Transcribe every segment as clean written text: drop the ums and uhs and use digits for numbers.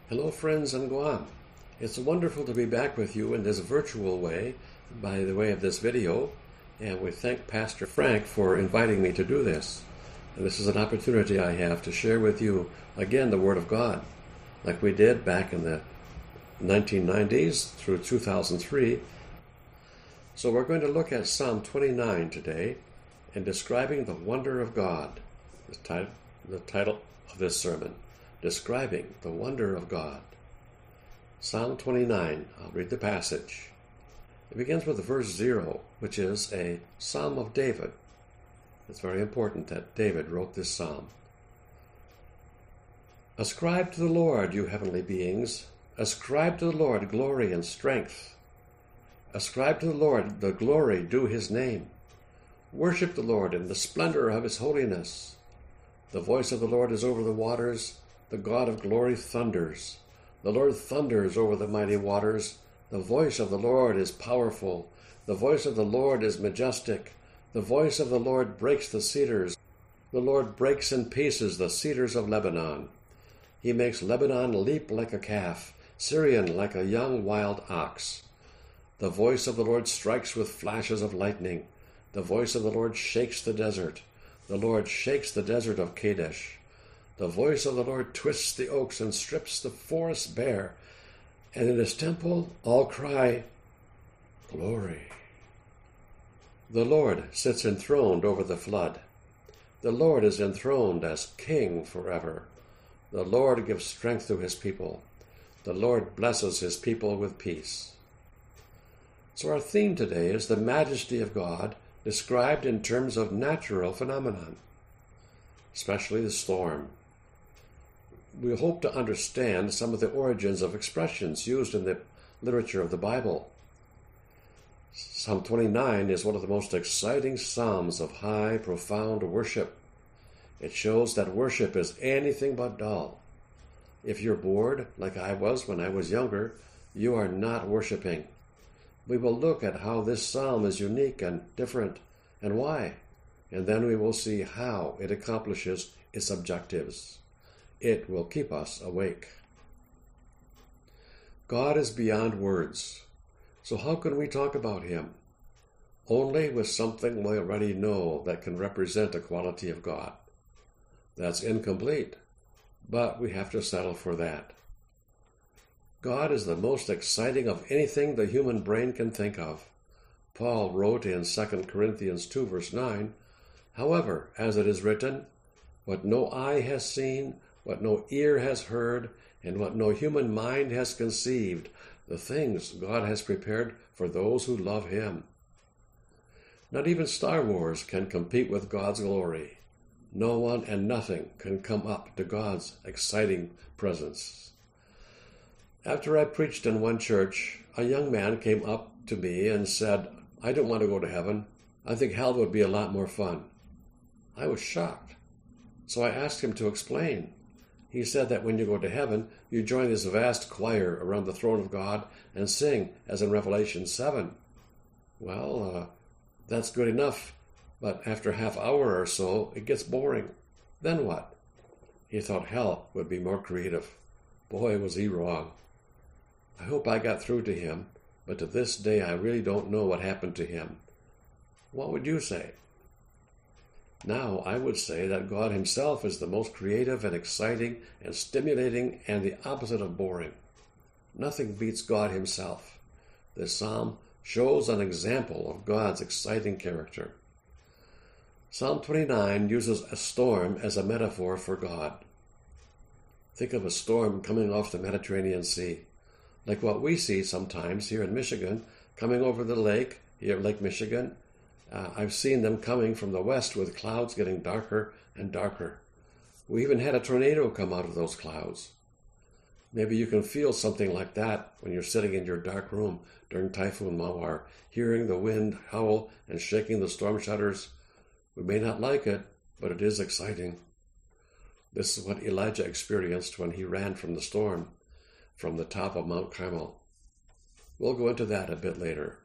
Hello, friends in Guam. It's wonderful to be back with you in this virtual way, by the way of this video, and we thank Pastor Frank for inviting me to do this. And this is an opportunity I have to share with you, again, the Word of God, like we did back in the 1990s through 2003. So we're going to look at Psalm 29 today, and describing the wonder of God, the title of this sermon. Describing the wonder of God. Psalm 29, I'll read the passage. It begins with verse 0, which is a psalm of David. It's very important that David wrote this psalm. Ascribe to the Lord, you heavenly beings. Ascribe to the Lord glory and strength. Ascribe to the Lord the glory due his name. Worship the Lord in the splendor of his holiness. The voice of the Lord is over the waters. The God of glory thunders. The Lord thunders over the mighty waters. The voice of the Lord is powerful. The voice of the Lord is majestic. The voice of the Lord breaks the cedars. The Lord breaks in pieces the cedars of Lebanon. He makes Lebanon leap like a calf, Syrian like a young wild ox. The voice of the Lord strikes with flashes of lightning. The voice of the Lord shakes the desert. The Lord shakes the desert of Kadesh. The voice of the Lord twists the oaks and strips the forests bare, and in his temple all cry, Glory. The Lord sits enthroned over the flood. The Lord is enthroned as King forever. The Lord gives strength to his people. The Lord blesses his people with peace. So our theme today is the majesty of God described in terms of natural phenomenon, especially the storm. We hope to understand some of the origins of expressions used in the literature of the Bible. Psalm 29 is one of the most exciting psalms of high, profound worship. It shows that worship is anything but dull. If you're bored, like I was when I was younger, you are not worshiping. We will look at how this psalm is unique and different, and why, and then we will see how it accomplishes its objectives. It will keep us awake. God is beyond words. So how can we talk about him? Only with something we already know that can represent a quality of God. That's incomplete, but we have to settle for that. God is the most exciting of anything the human brain can think of. Paul wrote in 2 Corinthians 2 verse 9, However, as it is written, what no eye has seen, what no ear has heard, and what no human mind has conceived, the things God has prepared for those who love him. Not even Star Wars can compete with God's glory. No one and nothing can come up to God's exciting presence. After I preached in one church, a young man came up to me and said, I don't want to go to heaven. I think hell would be a lot more fun. I was shocked. So I asked him to explain. He said that when you go to heaven, you join this vast choir around the throne of God and sing, as in Revelation 7. Well, that's good enough, but after a half hour or so, it gets boring. Then what? He thought hell would be more creative. Boy, was he wrong. I hope I got through to him, but to this day I really don't know what happened to him. What would you say? Now, I would say that God himself is the most creative and exciting and stimulating and the opposite of boring. Nothing beats God himself. This psalm shows an example of God's exciting character. Psalm 29 uses a storm as a metaphor for God. Think of a storm coming off the Mediterranean Sea, like what we see sometimes here in Michigan, coming over the lake, here Lake Michigan. I've seen them coming from the west with clouds getting darker and darker. We even had a tornado come out of those clouds. Maybe you can feel something like that when you're sitting in your dark room during Typhoon Mawar, hearing the wind howl and shaking the storm shutters. We may not like it, but it is exciting. This is what Elijah experienced when he ran from the storm from the top of Mount Carmel. We'll go into that a bit later.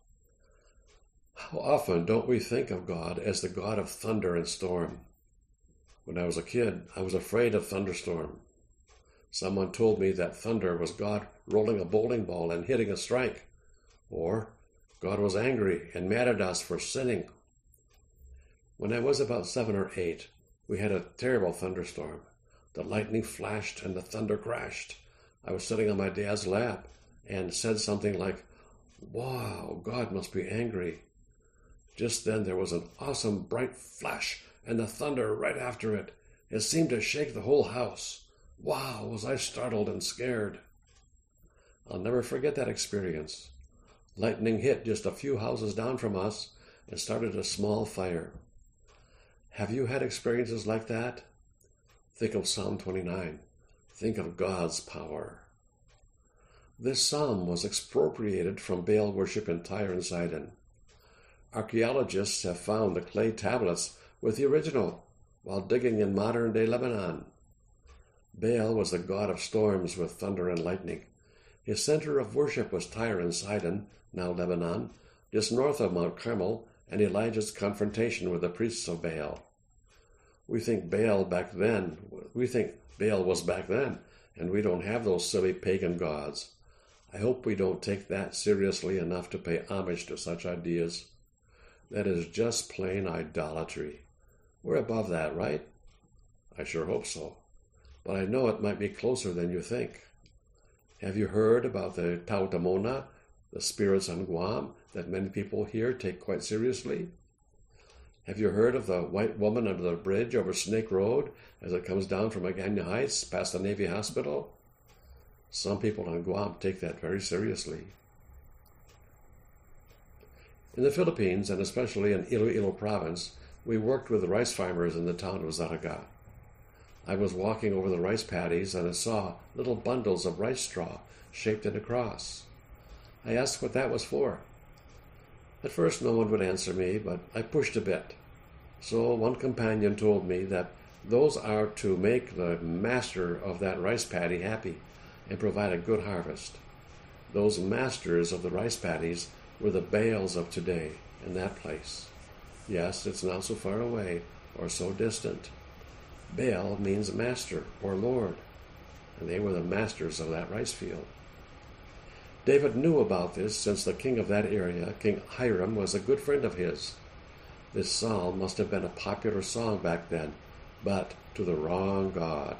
How often don't we think of God as the God of thunder and storm? When I was a kid, I was afraid of thunderstorm. Someone told me that thunder was God rolling a bowling ball and hitting a strike, or God was angry and mad at us for sinning. When I was about 7 or 8, we had a terrible thunderstorm. The lightning flashed and the thunder crashed. I was sitting on my dad's lap and said something like, "Wow, God must be angry." Just then there was an awesome bright flash and the thunder right after it. It seemed to shake the whole house. Wow, was I startled and scared. I'll never forget that experience. Lightning hit just a few houses down from us and started a small fire. Have you had experiences like that? Think of Psalm 29. Think of God's power. This psalm was expropriated from Baal worship in Tyre and Sidon. Archaeologists have found the clay tablets with the original while digging in modern-day Lebanon. Baal was the god of storms with thunder and lightning. His center of worship was Tyre and Sidon, now Lebanon, just north of Mount Carmel and Elijah's confrontation with the priests of Baal. We think Baal was back then, and we don't have those silly pagan gods. I hope we don't take that seriously enough to pay homage to such ideas. That is just plain idolatry. We're above that, right? I sure hope so. But I know it might be closer than you think. Have you heard about the Tautamona, the spirits on Guam, that many people here take quite seriously? Have you heard of the white woman under the bridge over Snake Road as it comes down from Agana Heights past the Navy Hospital? Some people on Guam take that very seriously. In the Philippines, and especially in Iloilo province, we worked with the rice farmers in the town of Zaraga. I was walking over the rice paddies and I saw little bundles of rice straw shaped in a cross. I asked what that was for. At first no one would answer me, but I pushed a bit. So one companion told me that those are to make the master of that rice paddy happy and provide a good harvest. Those masters of the rice paddies were the Baals of today in that place. Yes, it's not so far away or so distant. Baal means master or lord, and they were the masters of that rice field. David knew about this since the king of that area, King Hiram, was a good friend of his. This psalm must have been a popular song back then, but to the wrong god.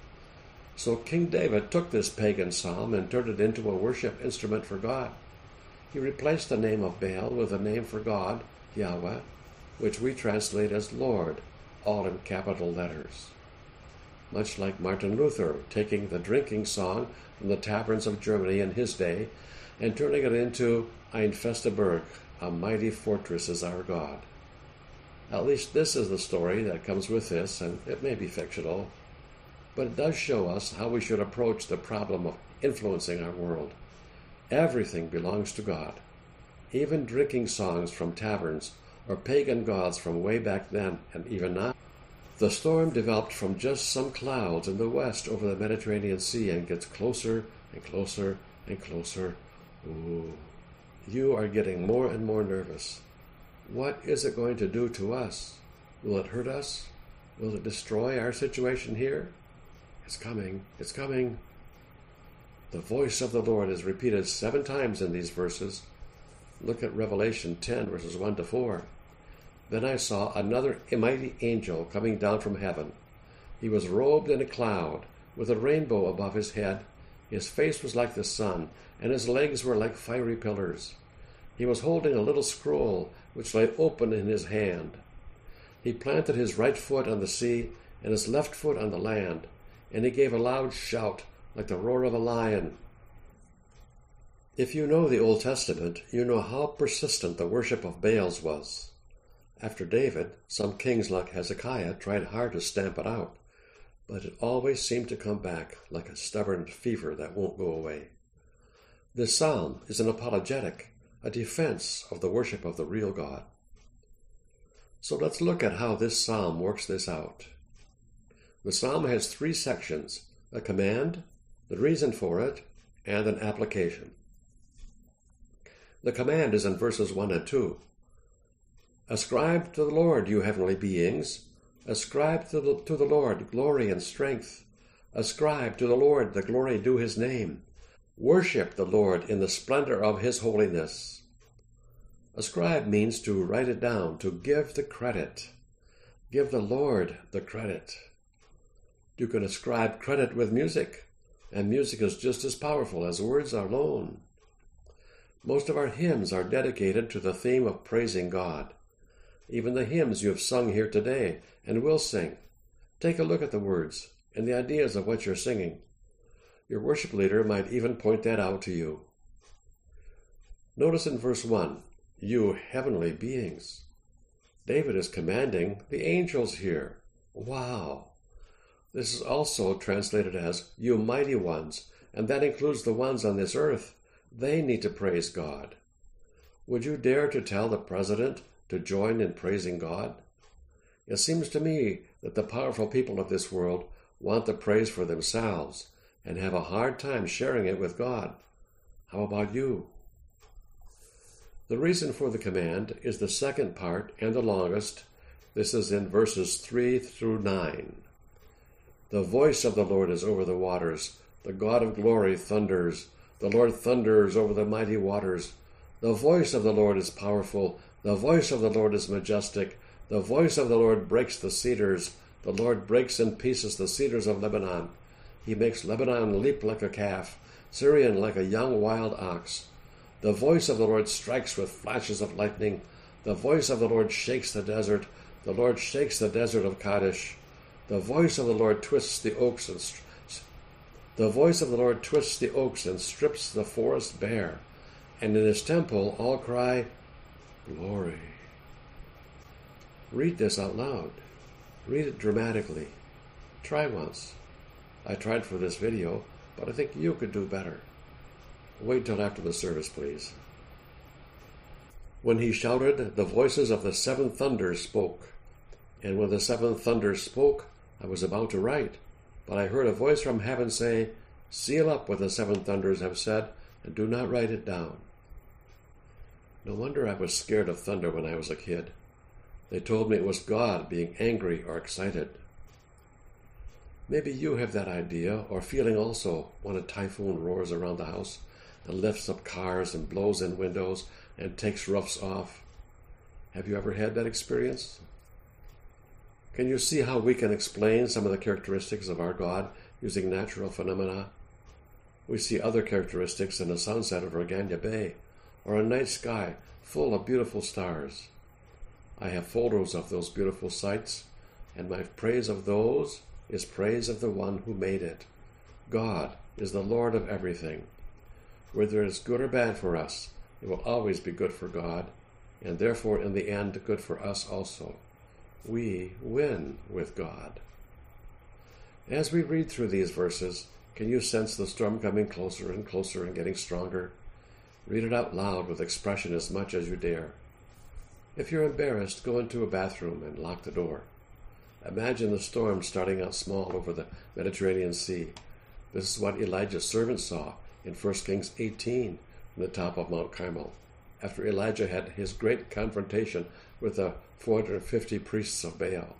So King David took this pagan psalm and turned it into a worship instrument for God. He replaced the name of Baal with a name for God, Yahweh, which we translate as Lord, all in capital letters. Much like Martin Luther taking the drinking song from the taverns of Germany in his day and turning it into Ein feste Burg, a mighty fortress is our God. At least this is the story that comes with this, and it may be fictional, but it does show us how we should approach the problem of influencing our world. Everything belongs to God, even drinking songs from taverns or pagan gods from way back then and even now. The storm developed from just some clouds in the west over the Mediterranean Sea and gets closer and closer and closer. Ooh, you are getting more and more nervous. What is it going to do to us? Will it hurt us? Will it destroy our situation here? It's coming. It's coming. The voice of the Lord is repeated 7 times in these verses. Look at Revelation 10, verses 1 to 4. Then I saw another mighty angel coming down from heaven. He was robed in a cloud, with a rainbow above his head. His face was like the sun, and his legs were like fiery pillars. He was holding a little scroll, which lay open in his hand. He planted his right foot on the sea, and his left foot on the land, and he gave a loud shout, like the roar of a lion. If you know the Old Testament, you know how persistent the worship of Baals was. After David, some kings like Hezekiah tried hard to stamp it out, but it always seemed to come back like a stubborn fever that won't go away. This psalm is an apologetic, a defense of the worship of the real God. So let's look at how this psalm works this out. The psalm has 3 sections: a command, the reason for it, and an application. The command is in verses 1 and 2. Ascribe to the Lord, you heavenly beings. Ascribe to the Lord glory and strength. Ascribe to the Lord the glory due his name. Worship the Lord in the splendor of his holiness. Ascribe means to write it down, to give the credit. Give the Lord the credit. You can ascribe credit with music, and music is just as powerful as words alone. Most of our hymns are dedicated to the theme of praising God. Even the hymns you have sung here today and will sing. Take a look at the words and the ideas of what you're singing. Your worship leader might even point that out to you. Notice in verse 1, you heavenly beings. David is commanding the angels here. Wow! This is also translated as you mighty ones, and that includes the ones on this earth. They need to praise God. Would you dare to tell the president to join in praising God? It seems to me that the powerful people of this world want the praise for themselves and have a hard time sharing it with God. How about you? The reason for the command is the second part and the longest. This is in verses 3 through 9. The voice of the Lord is over the waters. The God of glory thunders. The Lord thunders over the mighty waters. The voice of the Lord is powerful. The voice of the Lord is majestic. The voice of the Lord breaks the cedars. The Lord breaks in pieces the cedars of Lebanon. He makes Lebanon leap like a calf, Syrian like a young wild ox. The voice of the Lord strikes with flashes of lightning. The voice of the Lord shakes the desert. The Lord shakes the desert of Kadesh. The voice of the Lord twists the oaks and strips the forest bare. And in his temple all cry, Glory. Read this out loud. Read it dramatically. Try once. I tried for this video, but I think you could do better. Wait till after the service, please. When he shouted, the voices of the seven thunders spoke. And when the seven thunders spoke, I was about to write, but I heard a voice from heaven say, Seal up what the seven thunders have said, and do not write it down. No wonder I was scared of thunder when I was a kid. They told me it was God being angry or excited. Maybe you have that idea or feeling also when a typhoon roars around the house and lifts up cars and blows in windows and takes roofs off. Have you ever had that experience? Can you see how we can explain some of the characteristics of our God using natural phenomena? We see other characteristics in the sunset of Regania Bay or a night sky full of beautiful stars. I have photos of those beautiful sights, and my praise of those is praise of the one who made it. God is the Lord of everything. Whether it's good or bad for us, it will always be good for God, and therefore in the end good for us also. We win with God. As we read through these verses, can you sense the storm coming closer and closer and getting stronger? Read it out loud with expression as much as you dare. If you're embarrassed, go into a bathroom and lock the door. Imagine the storm starting out small over the Mediterranean Sea. This is what Elijah's servant saw in 1 Kings 18 from the top of Mount Carmel, after Elijah had his great confrontation with the 450 priests of Baal.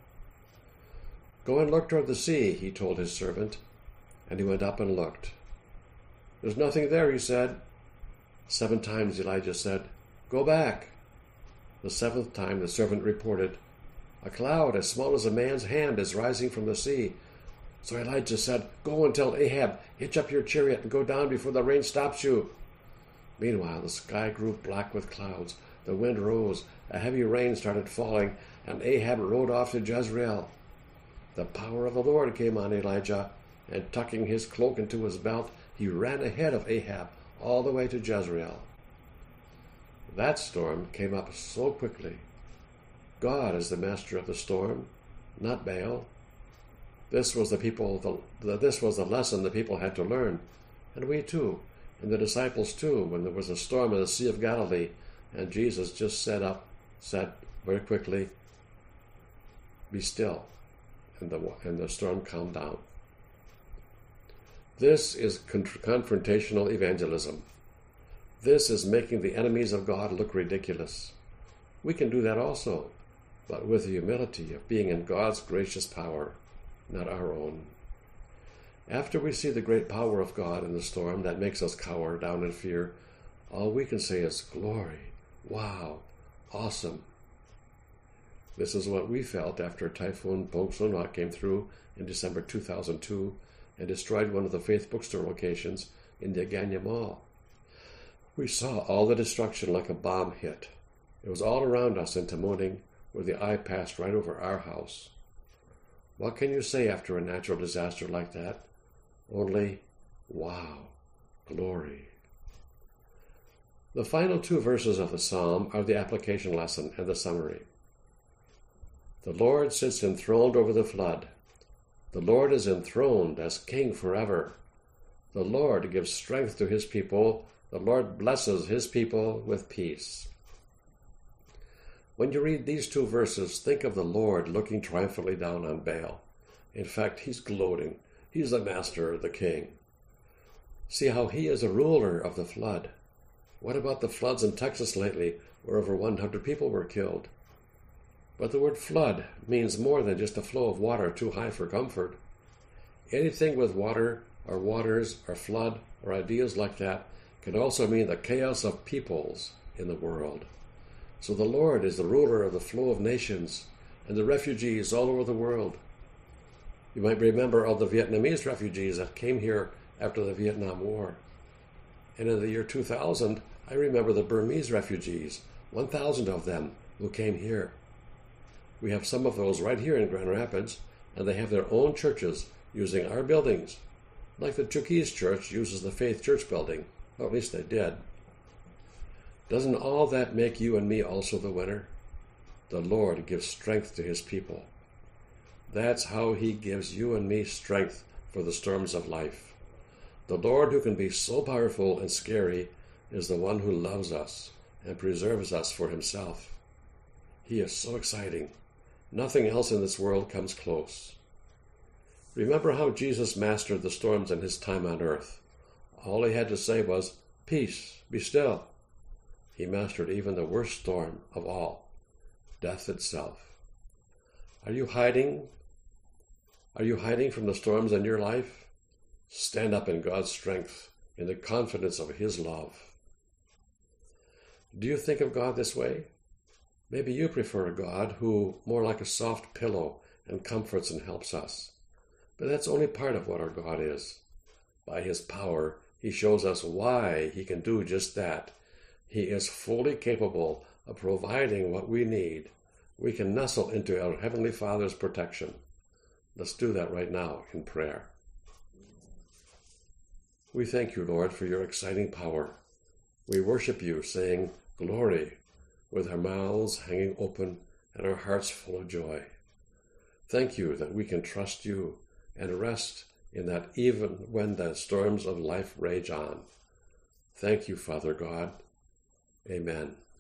Go and look toward the sea, he told his servant, and he went up and looked. There's nothing there, he said. 7 times Elijah said, Go back. The 7th time the servant reported, A cloud as small as a man's hand is rising from the sea. So Elijah said, Go and tell Ahab, hitch up your chariot and go down before the rain stops you. Meanwhile, the sky grew black with clouds. The wind rose, a heavy rain started falling, and Ahab rode off to Jezreel. The power of the Lord came on Elijah, and tucking his cloak into his belt, he ran ahead of Ahab all the way to Jezreel. That storm came up so quickly. God is the master of the storm, not Baal. This was the lesson the people had to learn, and we too, and the disciples too, when there was a storm in the Sea of Galilee, and Jesus just said very quickly, Be still, and the storm calmed down. This is confrontational evangelism. This is making the enemies of God look ridiculous. We can do that also, but with the humility of being in God's gracious power, not our own. After we see the great power of God in the storm that makes us cower down in fear, all we can say is, glory, wow, awesome. This is what we felt after Typhoon Bong Soon-Hwa came through in December 2002 and destroyed one of the Faith Bookstore locations in the Agana Mall. We saw all the destruction like a bomb hit. It was all around us in Tamuning, where the eye passed right over our house. What can you say after a natural disaster like that? Only, wow, glory. The final two verses of the psalm are the application lesson and the summary. The Lord sits enthroned over the flood. The Lord is enthroned as king forever. The Lord gives strength to his people. The Lord blesses his people with peace. When you read these two verses, think of the Lord looking triumphantly down on Baal. In fact, he's gloating. He's the master, the king. See how he is a ruler of the flood. What about the floods in Texas lately, where over 100 people were killed? But the word flood means more than just a flow of water too high for comfort. Anything with water, or waters, or flood, or ideas like that can also mean the chaos of peoples in the world. So the Lord is the ruler of the flow of nations and the refugees all over the world. You might remember all the Vietnamese refugees that came here after the Vietnam War. And in the year 2000, I remember the Burmese refugees, 1,000 of them who came here. We have some of those right here in Grand Rapids, and they have their own churches using our buildings, like the Chukis Church uses the Faith Church building, or at least they did. Doesn't all that make you and me also the winner? The Lord gives strength to his people. That's how he gives you and me strength for the storms of life. The Lord, who can be so powerful and scary, is the one who loves us and preserves us for himself. He is so exciting. Nothing else in this world comes close. Remember how Jesus mastered the storms in his time on earth. All he had to say was, "Peace, be still." He mastered even the worst storm of all, death itself. Are you hiding? Are you hiding from the storms in your life? Stand up in God's strength, in the confidence of his love. Do you think of God this way? Maybe you prefer a God who, more like a soft pillow, and comforts and helps us. But that's only part of what our God is. By his power, he shows us why he can do just that. He is fully capable of providing what we need. We can nestle into our Heavenly Father's protection. Let's do that right now in prayer. We thank you, Lord, for your exciting power. We worship you, saying, "Glory," with our mouths hanging open and our hearts full of joy. Thank you that we can trust you and rest in that even when the storms of life rage on. Thank you, Father God. Amen.